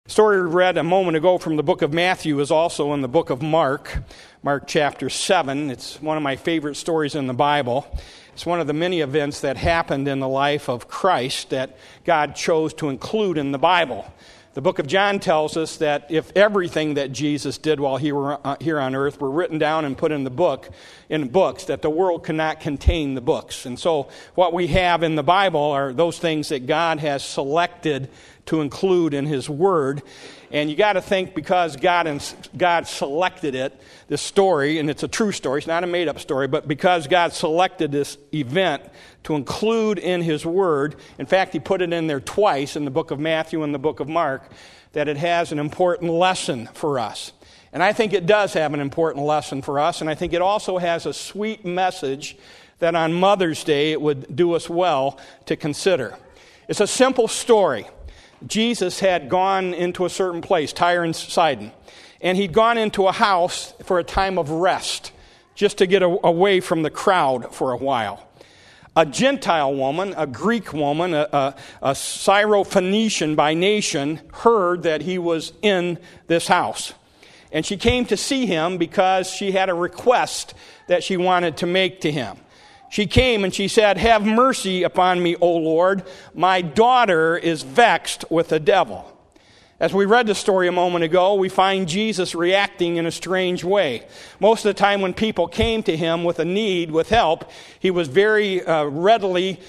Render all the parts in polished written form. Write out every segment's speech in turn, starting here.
The story we read a moment ago from the book of Matthew is also in the book of Mark chapter 7. It's one of my favorite stories in the Bible. It's one of the many events that happened in the life of Christ that God chose to include in the Bible. The book of John tells us that if everything that Jesus did while he were here on earth were written down and put in books, that the world cannot contain the books. And so what we have in the Bible are those things that God has selected to include in His Word. And you got to think, because God selected it, this story, and it's a true story, it's not a made-up story, but because God selected this event to include in His Word, in fact, He put it in there twice in the book of Matthew and the book of Mark, that it has an important lesson for us. And I think it does have an important lesson for us, and I think it also has a sweet message that on Mother's Day it would do us well to consider. It's a simple story. Jesus had gone into a certain place, Tyre and Sidon, and he'd gone into a house for a time of rest, just to get away from the crowd for a while. A Gentile woman, a Greek woman, a Syrophoenician by nation, heard that he was in this house. And she came to see him because she had a request that she wanted to make to him. She came and she said, "Have mercy upon me, O Lord. My daughter is vexed with the devil." As we read the story a moment ago, we find Jesus reacting in a strange way. Most of the time when people came to him with a need, with help, he was very readily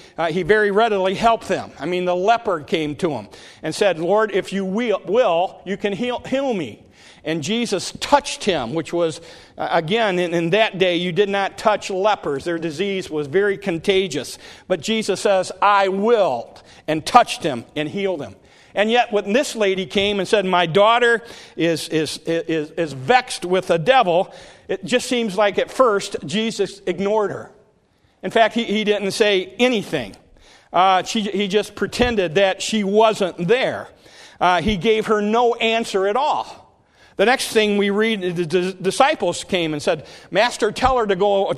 helped them. I mean, the leper came to him and said, "Lord, if you will, you can heal me." And Jesus touched him, which was, again, in that day, you did not touch lepers. Their disease was very contagious. But Jesus says, "I will," and touched him and healed him. And yet when this lady came and said, "My daughter is vexed with the devil," it just seems like at first Jesus ignored her. In fact, he didn't say anything. He just pretended that she wasn't there. He gave her no answer at all. The next thing we read, the disciples came and said, "Master, tell her to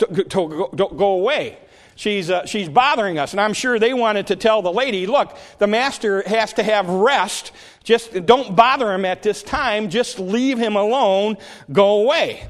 go away. She's bothering us." And I'm sure they wanted to tell the lady, "Look, the master has to have rest. Just don't bother him at this time. Just leave him alone. Go away."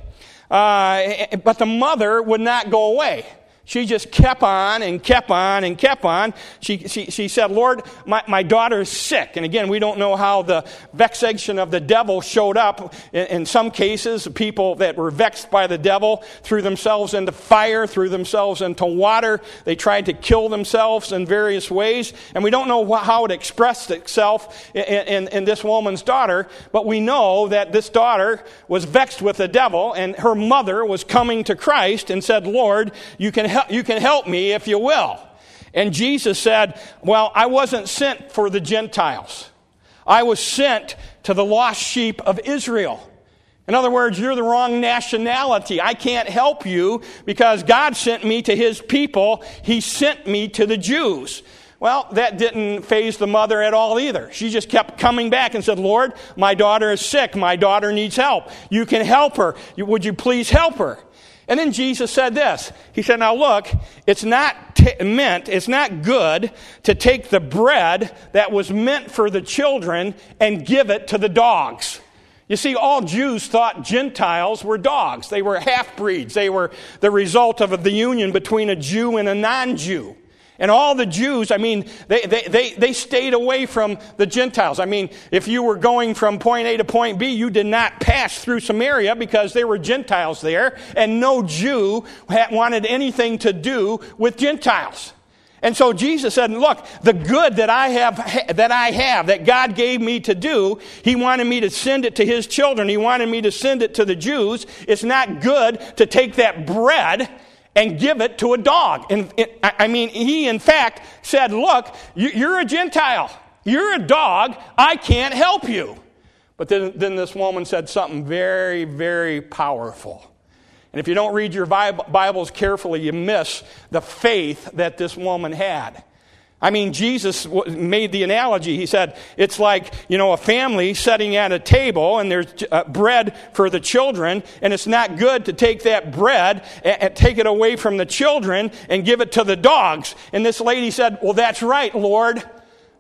But the mother would not go away. She just kept on and kept on and kept on. She said, "Lord, my daughter is sick." And again, we don't know how the vexation of the devil showed up. In some cases, people that were vexed by the devil threw themselves into fire, threw themselves into water. They tried to kill themselves in various ways. And we don't know how it expressed itself in this woman's daughter. But we know that this daughter was vexed with the devil, and her mother was coming to Christ and said, "Lord, you can help me if you will." And Jesus said, "Well, I wasn't sent for the Gentiles. I was sent to the lost sheep of Israel." In other words, you're the wrong nationality. I can't help you because God sent me to His people. He sent me to the Jews. Well, that didn't faze the mother at all either. She just kept coming back and said, "Lord, my daughter is sick. My daughter needs help. You can help her. Would you please help her?" And then Jesus said this. He said, "Now look, it's not good to take the bread that was meant for the children and give it to the dogs." You see, all Jews thought Gentiles were dogs. They were half-breeds. They were the result of the union between a Jew and a non-Jew. And all the Jews, I mean, they stayed away from the Gentiles. I mean, if you were going from point A to point B, you did not pass through Samaria because there were Gentiles there, and no Jew wanted anything to do with Gentiles. And so Jesus said, "Look, the good that I have, that God gave me to do, He wanted me to send it to His children. He wanted me to send it to the Jews. It's not good to take that bread and give it to a dog." And he in fact said, "Look, you're a Gentile. You're a dog. I can't help you." But then this woman said something very, very powerful. And if you don't read your Bibles carefully, you miss the faith that this woman had. I mean, Jesus made the analogy. He said, it's like, a family sitting at a table and there's bread for the children, and it's not good to take that bread and take it away from the children and give it to the dogs. And this lady said, "Well, that's right, Lord.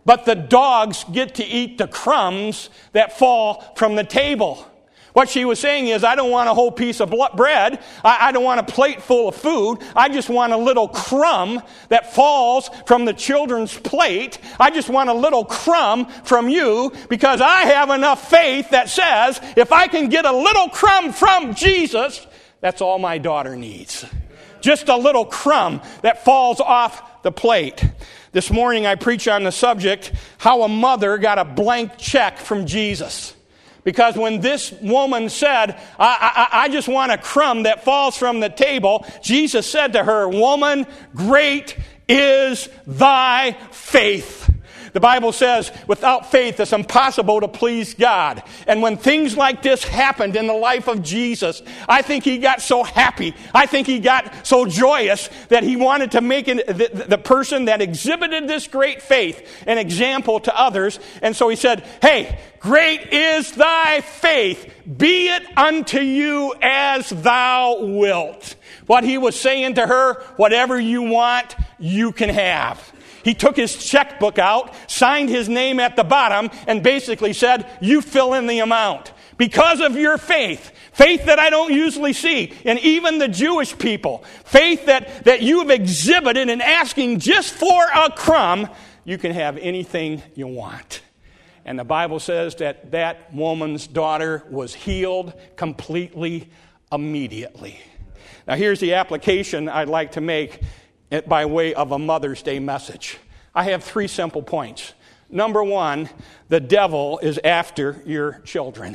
but the dogs get to eat the crumbs that fall from the table. What she was saying is, I don't want a whole piece of bread. I don't want a plate full of food. I just want a little crumb that falls from the children's plate. I just want a little crumb from you because I have enough faith that says if I can get a little crumb from Jesus, that's all my daughter needs. Just a little crumb that falls off the plate. This morning I preach on the subject, how a mother got a blank check from Jesus. Because when this woman said, I just want a crumb that falls from the table, Jesus said to her, "Woman, great is thy faith." The Bible says, without faith, it's impossible to please God. And when things like this happened in the life of Jesus, I think he got so happy. I think he got so joyous that he wanted to make the person that exhibited this great faith an example to others. And so he said, "Hey, great is thy faith. Be it unto you as thou wilt." What he was saying to her, whatever you want, you can have. He took his checkbook out, signed his name at the bottom, and basically said, you fill in the amount. Because of your faith that I don't usually see, and even the Jewish people, faith that you have exhibited in asking just for a crumb, you can have anything you want. And the Bible says that woman's daughter was healed completely, immediately. Now here's the application I'd like to make by way of a Mother's Day message. I have 3 simple points. Number 1, the devil is after your children.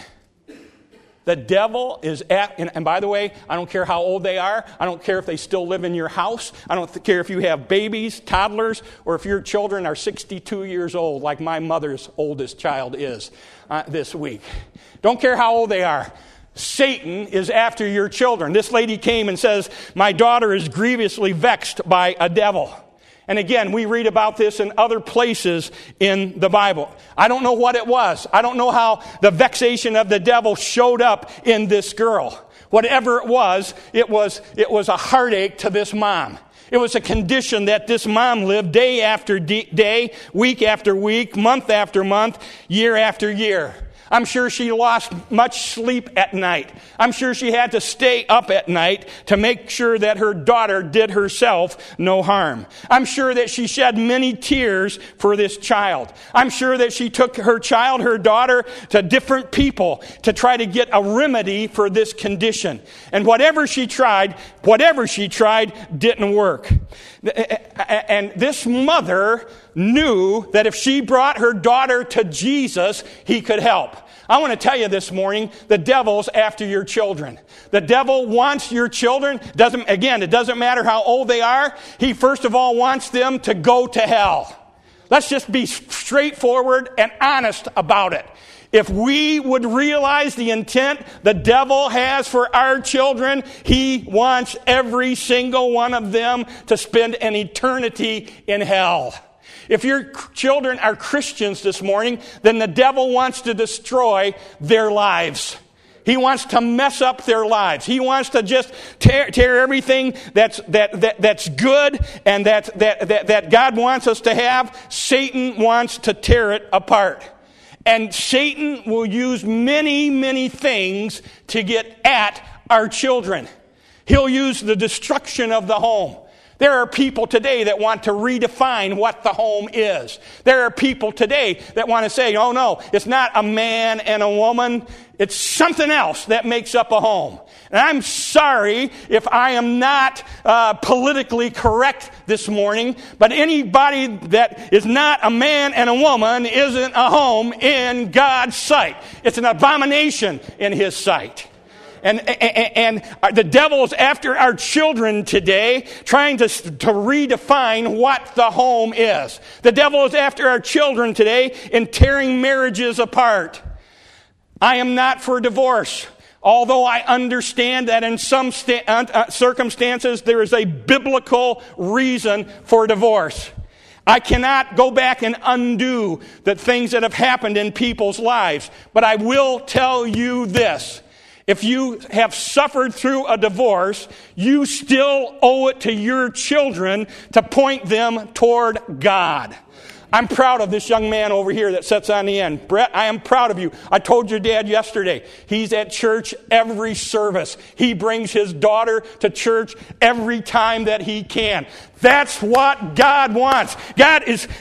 The devil is and by the way, I don't care how old they are. I don't care if they still live in your house. I don't care if you have babies, toddlers, or if your children are 62 years old, like my mother's oldest child is this week. Don't care how old they are. Satan is after your children. This lady came and says, my daughter is grievously vexed by a devil. And again, we read about this in other places in the Bible. I don't know what it was. I don't know how the vexation of the devil showed up in this girl. Whatever it was a heartache to this mom. It was a condition that this mom lived day after day, week after week, month after month, year after year. I'm sure she lost much sleep at night. I'm sure she had to stay up at night to make sure that her daughter did herself no harm. I'm sure that she shed many tears for this child. I'm sure that she took her daughter, to different people to try to get a remedy for this condition. And whatever she tried didn't work. And this mother knew that if she brought her daughter to Jesus, he could help. I want to tell you this morning, the devil's after your children. The devil wants your children. It doesn't matter how old they are. He first of all wants them to go to hell. Let's just be straightforward and honest about it. If we would realize the intent the devil has for our children, he wants every single one of them to spend an eternity in hell. If your children are Christians this morning, then the devil wants to destroy their lives. He wants to mess up their lives. He wants to just tear everything that's good and that God wants us to have. Satan wants to tear it apart. And Satan will use many, many things to get at our children. He'll use the destruction of the home. There are people today that want to redefine what the home is. There are people today that want to say, oh no, it's not a man and a woman. It's something else that makes up a home. And I'm sorry if I am not politically correct this morning, but anybody that is not a man and a woman isn't a home in God's sight. It's an abomination in his sight. And the devil's after our children today, trying to redefine what the home is. The devil is after our children today in tearing marriages apart. I am not for divorce, although I understand that in some circumstances there is a biblical reason for divorce. I cannot go back and undo the things that have happened in people's lives, but I will tell you this. If you have suffered through a divorce, you still owe it to your children to point them toward God. I'm proud of this young man over here that sits on the end. Brett, I am proud of you. I told your dad yesterday, he's at church every service. He brings his daughter to church every time that he can. That's what God wants. God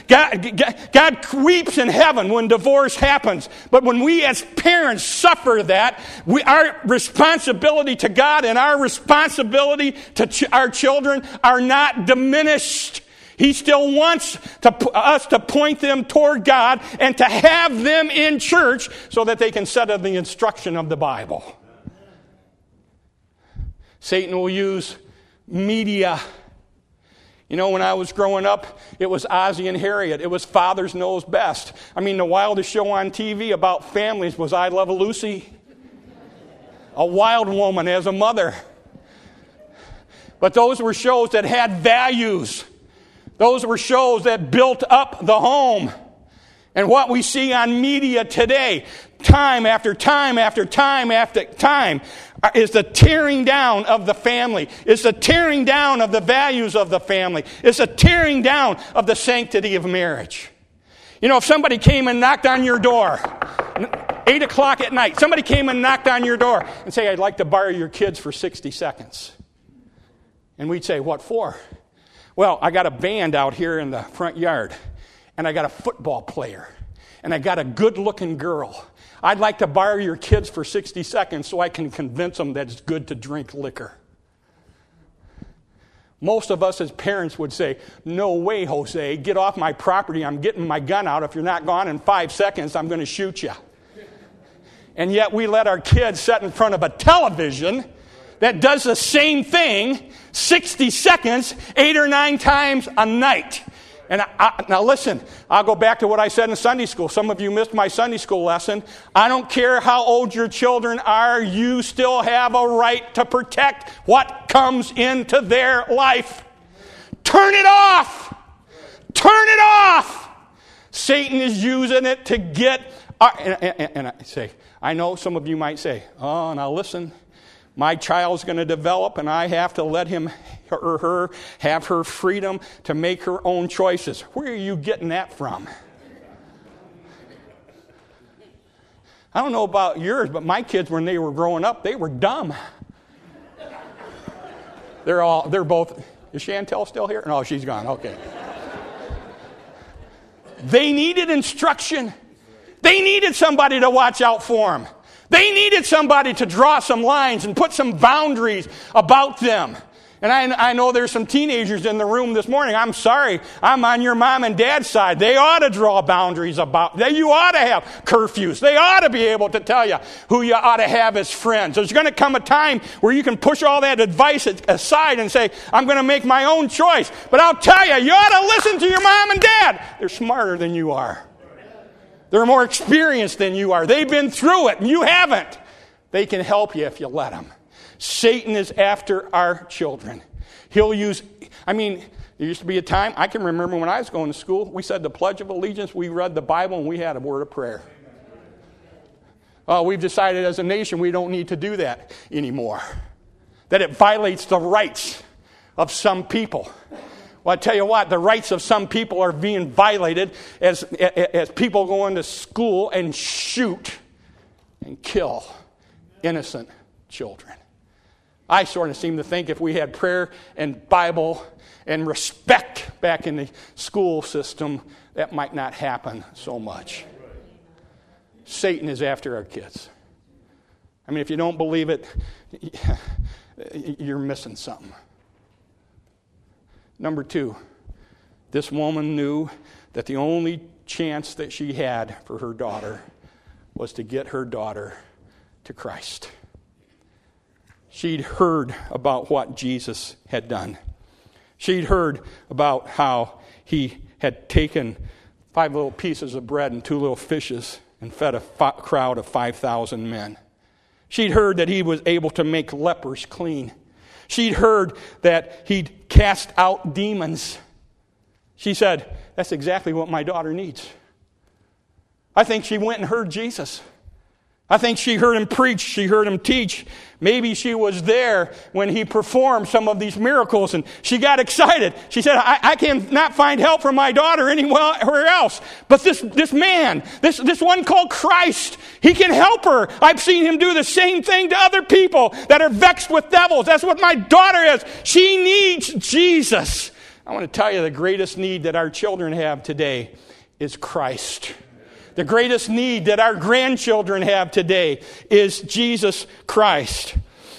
weeps in heaven when divorce happens. But when we as parents suffer that, our responsibility to God and our responsibility to our children are not diminished. He still wants us to point them toward God and to have them in church so that they can set up the instruction of the Bible. Satan will use media. You know, when I was growing up, it was Ozzie and Harriet. It was Fathers Knows Best. I mean, the wildest show on TV about families was I Love Lucy. A wild woman as a mother. But those were shows that had values. Those were shows that built up the home. And what we see on media today, time after time after time after time, is the tearing down of the family. It's the tearing down of the values of the family. It's the tearing down of the sanctity of marriage. You know, if somebody came and knocked on your door, 8 o'clock at night, somebody came and knocked on your door and say, I'd like to borrow your kids for 60 seconds. And we'd say, what for? Well, I got a band out here in the front yard, and I got a football player, and I got a good-looking girl. I'd like to borrow your kids for 60 seconds so I can convince them that it's good to drink liquor. Most of us as parents would say, no way, Jose, get off my property. I'm getting my gun out. If you're not gone in 5 seconds, I'm going to shoot you. And yet we let our kids sit in front of a television that does the same thing 60 seconds, 8 or 9 times a night. And now listen, I'll go back to what I said in Sunday school. Some of you missed my Sunday school lesson. I don't care how old your children are, you still have a right to protect what comes into their life. Turn it off! Turn it off! Satan is using it to get... And I say, I know some of you might say, oh, now listen, my child's going to develop and I have to let him or her have her freedom to make her own choices. Where are you getting that from? I don't know about yours, but my kids, when they were growing up, they were dumb. They're both, is Chantel still here? No, she's gone, okay. They needed instruction. They needed somebody to watch out for them. They needed somebody to draw some lines and put some boundaries about them. And I know there's some teenagers in the room this morning. I'm sorry. I'm on your mom and dad's side. They ought to draw boundaries about that. You ought to have curfews. They ought to be able to tell you who you ought to have as friends. There's going to come a time where you can push all that advice aside and say, I'm going to make my own choice. But I'll tell you, you ought to listen to your mom and dad. They're smarter than you are. They're more experienced than you are. They've been through it and you haven't. They can help you if you let them. Satan is after our children. He'll use, there used to be a time, I can remember when I was going to school, we said the Pledge of Allegiance, we read the Bible, and we had a word of prayer. We've decided as a nation we don't need to do that anymore. That it violates the rights of some people. Well, I tell you what, the rights of some people are being violated as people go into school and shoot and kill innocent children. I sort of seem to think if we had prayer and Bible and respect back in the school system, that might not happen so much. Satan is after our kids. If you don't believe it, you're missing something. Number 2, this woman knew that the only chance that she had for her daughter was to get her daughter to Christ. She'd heard about what Jesus had done. She'd heard about how he had taken 5 little pieces of bread and 2 little fishes and fed a crowd of 5,000 men. She'd heard that he was able to make lepers clean. She'd heard that he'd cast out demons. She said, that's exactly what my daughter needs. I think she went and heard Jesus. I think she heard him preach. She heard him teach. Maybe she was there when he performed some of these miracles, and she got excited. She said, I cannot find help for my daughter anywhere else. But this man, this one called Christ, he can help her. I've seen him do the same thing to other people that are vexed with devils. That's what my daughter is. She needs Jesus. I want to tell you the greatest need that our children have today is Christ. The greatest need that our grandchildren have today is Jesus Christ.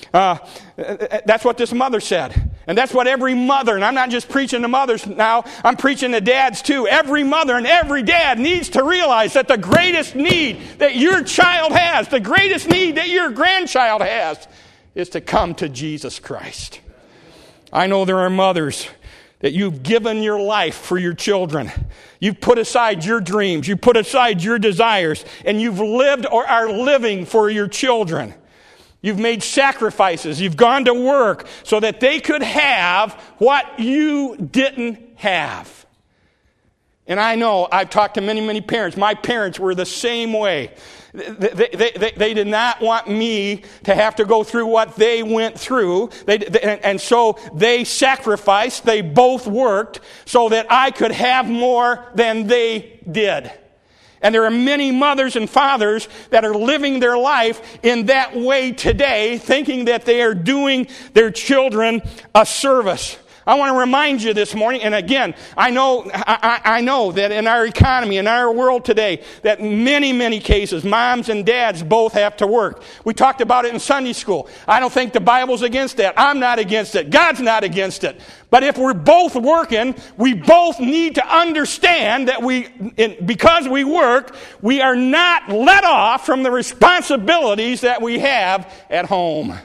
That's what this mother said. And that's what every mother, and I'm not just preaching to mothers now, I'm preaching to dads too. Every mother and every dad needs to realize that the greatest need that your child has, the greatest need that your grandchild has, is to come to Jesus Christ. I know there are mothers that you've given your life for your children. You've put aside your dreams. You put aside your desires. And you've lived or are living for your children. You've made sacrifices. You've gone to work so that they could have what you didn't have. And I know I've talked to many, many parents. My parents were the same way. They did not want me to have to go through what they went through. And so they sacrificed. They both worked so that I could have more than they did. And there are many mothers and fathers that are living their life in that way today, thinking that they are doing their children a service. I want to remind you this morning, and again, I know that in our economy, in our world today, that many, many cases, moms and dads both have to work. We talked about it in Sunday school. I don't think the Bible's against that. I'm not against it. God's not against it. But if we're both working, we both need to understand that because we work, we are not let off from the responsibilities that we have at home.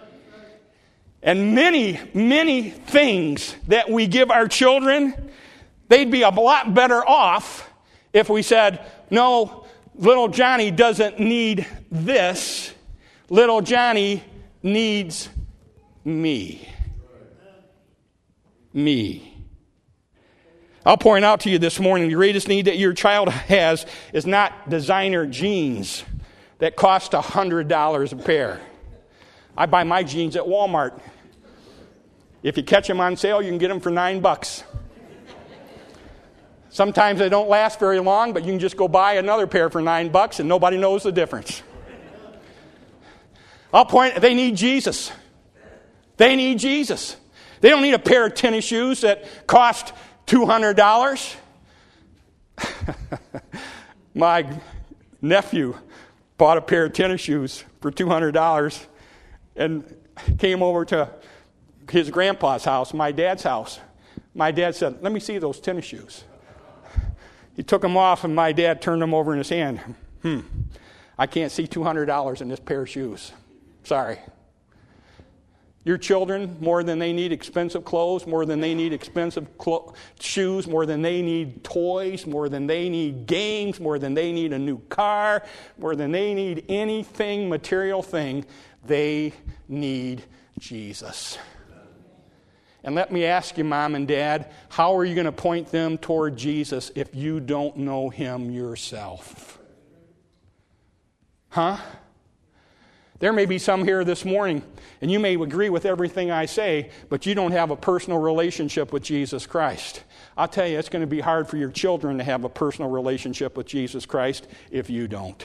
And many, many things that we give our children, they'd be a lot better off if we said, no, little Johnny doesn't need this. Little Johnny needs me. Me. I'll point out to you this morning, the greatest need that your child has is not designer jeans that cost $100 a pair. I buy my jeans at Walmart. If you catch them on sale, you can get them for $9. Sometimes they don't last very long, but you can just go buy another pair for $9 and nobody knows the difference. They need Jesus. They need Jesus. They don't need a pair of tennis shoes that cost $200. My nephew bought a pair of tennis shoes for $200 and came over to his grandpa's house, my dad's house. My dad said, let me see those tennis shoes. He took them off and my dad turned them over in his hand. I can't see $200 in this pair of shoes. Sorry. Your children, more than they need expensive clothes, more than they need expensive shoes, more than they need toys, more than they need games, more than they need a new car, more than they need anything, material thing, they need Jesus. And let me ask you, Mom and Dad, how are you going to point them toward Jesus if you don't know Him yourself? Huh? There may be some here this morning, and you may agree with everything I say, but you don't have a personal relationship with Jesus Christ. I'll tell you, it's going to be hard for your children to have a personal relationship with Jesus Christ if you don't.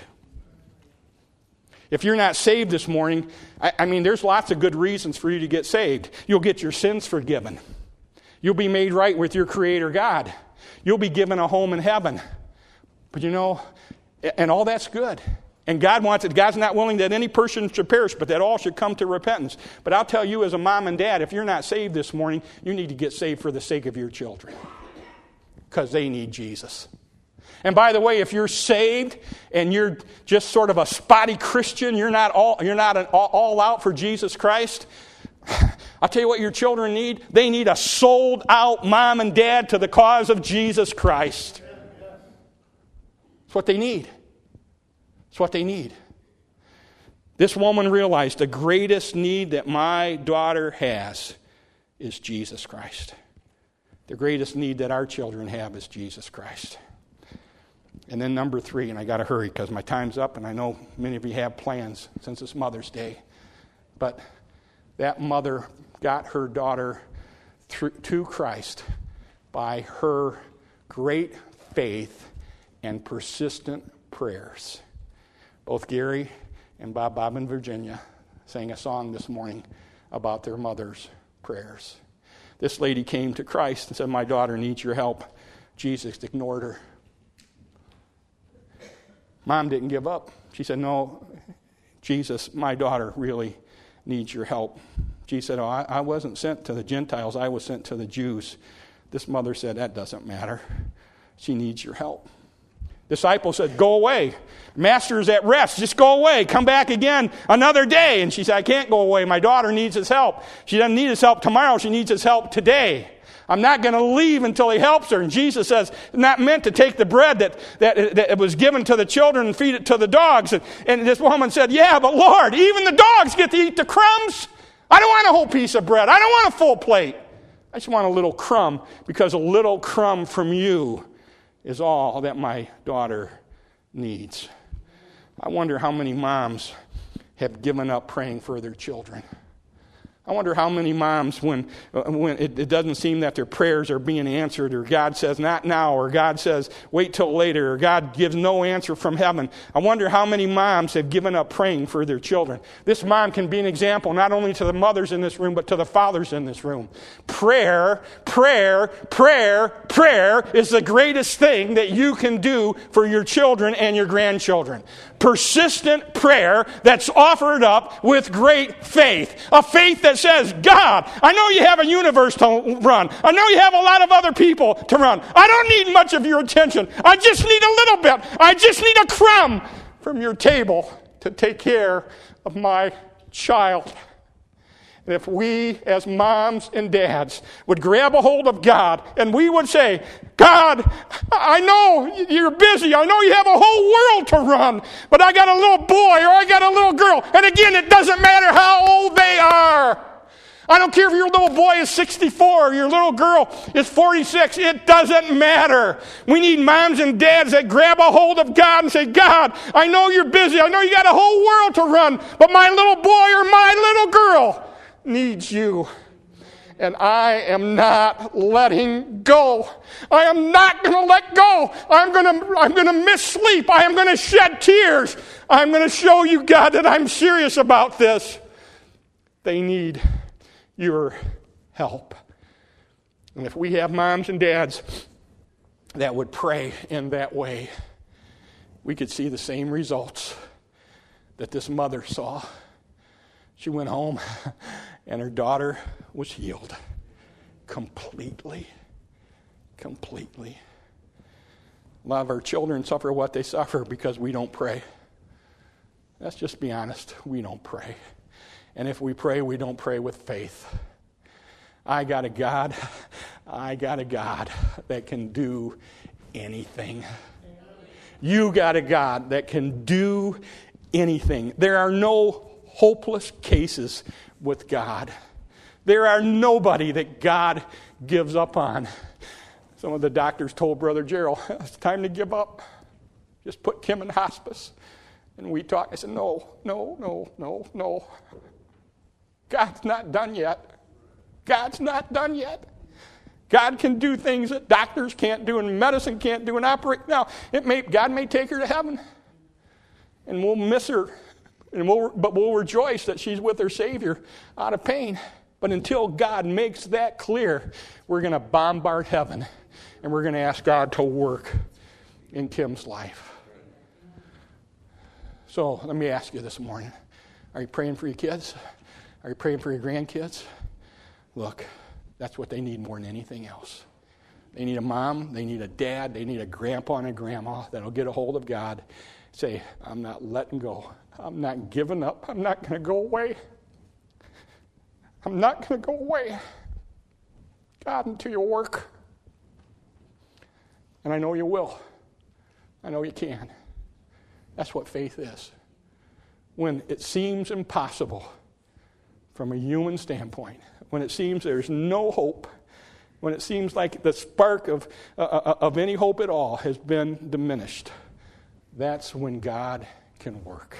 If you're not saved this morning, I mean, there's lots of good reasons for you to get saved. You'll get your sins forgiven. You'll be made right with your Creator God. You'll be given a home in heaven. But you know, and all that's good. And God wants it. God's not willing that any person should perish, but that all should come to repentance. But I'll tell you as a mom and dad, if you're not saved this morning, you need to get saved for the sake of your children. Because they need Jesus. And by the way, if you're saved and you're just sort of a spotty Christian, you're not all out for Jesus Christ, I'll tell you what your children need. They need a sold out mom and dad to the cause of Jesus Christ. That's what they need. That's what they need. This woman realized the greatest need that my daughter has is Jesus Christ. The greatest need that our children have is Jesus Christ. And then number 3, and I got to hurry because my time's up, and I know many of you have plans since it's Mother's Day. But that mother got her daughter to Christ by her great faith and persistent prayers. Both Gary and Bob and Virginia sang a song this morning about their mother's prayers. This lady came to Christ and said, "My daughter needs your help." Jesus ignored her. Mom didn't give up. She said, "No, Jesus, my daughter really needs your help." Jesus said, "Oh, I wasn't sent to the Gentiles. I was sent to the Jews." This mother said, "That doesn't matter. She needs your help." Disciple said, "Go away. Master's at rest. Just go away. Come back again another day." And she said, "I can't go away. My daughter needs his help. She doesn't need his help tomorrow. She needs his help today. I'm not going to leave until he helps her." And Jesus says, "It's not meant to take the bread that was given to the children and feed it to the dogs." And this woman said, "Yeah, but Lord, even the dogs get to eat the crumbs. I don't want a whole piece of bread. I don't want a full plate. I just want a little crumb, because a little crumb from you is all that my daughter needs." I wonder how many moms have given up praying for their children. I wonder how many moms, when it doesn't seem that their prayers are being answered, or God says, "Not now," or God says, "Wait till later," or God gives no answer from heaven. I wonder how many moms have given up praying for their children. This mom can be an example not only to the mothers in this room, but to the fathers in this room. Prayer, prayer, prayer, prayer is the greatest thing that you can do for your children and your grandchildren. Persistent prayer that's offered up with great faith. A faith that says, "God, I know you have a universe to run. I know you have a lot of other people to run. I don't need much of your attention. I just need a little bit. I just need a crumb from your table to take care of my child." And if we as moms and dads would grab a hold of God and we would say, "God, I know you're busy. I know you have a whole world to run, but I got a little boy or I got a little girl." And again, it doesn't matter how old they are. I don't care if your little boy is 64 or your little girl is 46. It doesn't matter. We need moms and dads that grab a hold of God and say, "God, I know you're busy. I know you got a whole world to run, but my little boy or my little girl needs you. And I am not letting go. I am not going to let go. I'm going to miss sleep. I am going to shed tears. I'm going to show you, God, that I'm serious about this." They need your help. And if we have moms and dads that would pray in that way, we could see the same results that this mother saw. She went home, and her daughter was healed completely. Completely. A lot of our children suffer what they suffer because we don't pray. Let's just be honest. We don't pray. And if we pray, we don't pray with faith. I got a God that can do anything. You got a God that can do anything. There are no hopeless cases with God. There are nobody that God gives up on. Some of the doctors told Brother Gerald, "It's time to give up. Just put Kim in hospice." And we talked. I said, no. God's not done yet. God's not done yet. God can do things that doctors can't do and medicine can't do and operate. Now, God may take her to heaven, and we'll miss her. But we'll rejoice that she's with her Savior out of pain. But until God makes that clear, we're going to bombard heaven, and we're going to ask God to work in Kim's life. So let me ask you this morning, are you praying for your kids? Are you praying for your grandkids? Look, that's what they need more than anything else. They need a mom, they need a dad, they need a grandpa and a grandma that'll get a hold of God. Say, "I'm not letting go. I'm not giving up. I'm not going to go away. I'm not going to go away. God, until you work." And I know you will. I know you can. That's what faith is. When it seems impossible from a human standpoint, when it seems there's no hope, when it seems like the spark of any hope at all has been diminished, that's when God can work.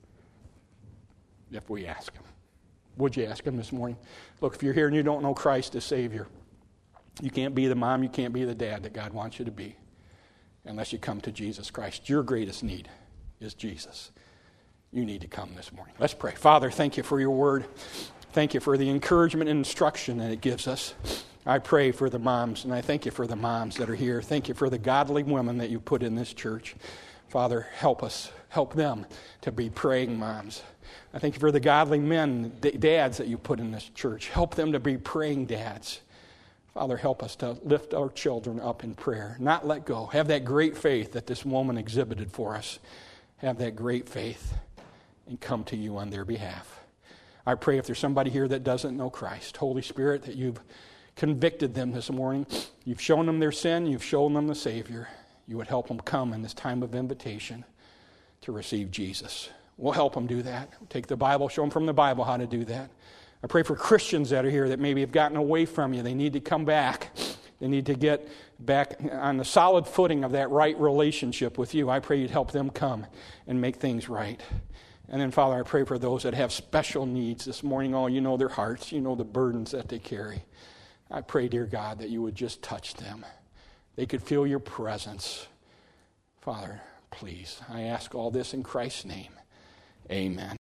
If we ask Him. Would you ask Him this morning? Look, if you're here and you don't know Christ as Savior, you can't be the mom, you can't be the dad that God wants you to be unless you come to Jesus Christ. Your greatest need is Jesus. You need to come this morning. Let's pray. Father, thank you for your word. Thank you for the encouragement and instruction that it gives us. I pray for the moms, and I thank you for the moms that are here. Thank you for the godly women that you put in this church. Father, help us. Help them to be praying moms. I thank you for the godly men, dads that you put in this church. Help them to be praying dads. Father, help us to lift our children up in prayer, not let go. Have that great faith that this woman exhibited for us. Have that great faith and come to you on their behalf. I pray if there's somebody here that doesn't know Christ, Holy Spirit, that you've convicted them this morning. You've shown them their sin. You've shown them the Savior. You would help them come in this time of invitation to receive Jesus. We'll help them do that. Take the Bible, show them from the Bible how to do that. I pray for Christians that are here that maybe have gotten away from you. They need to come back. They need to get back on the solid footing of that right relationship with you. I pray you'd help them come and make things right. And then, Father, I pray for those that have special needs this morning. Oh, you know their hearts. You know the burdens that they carry. I pray, dear God, that you would just touch them. They could feel your presence. Father, please, I ask all this in Christ's name. Amen.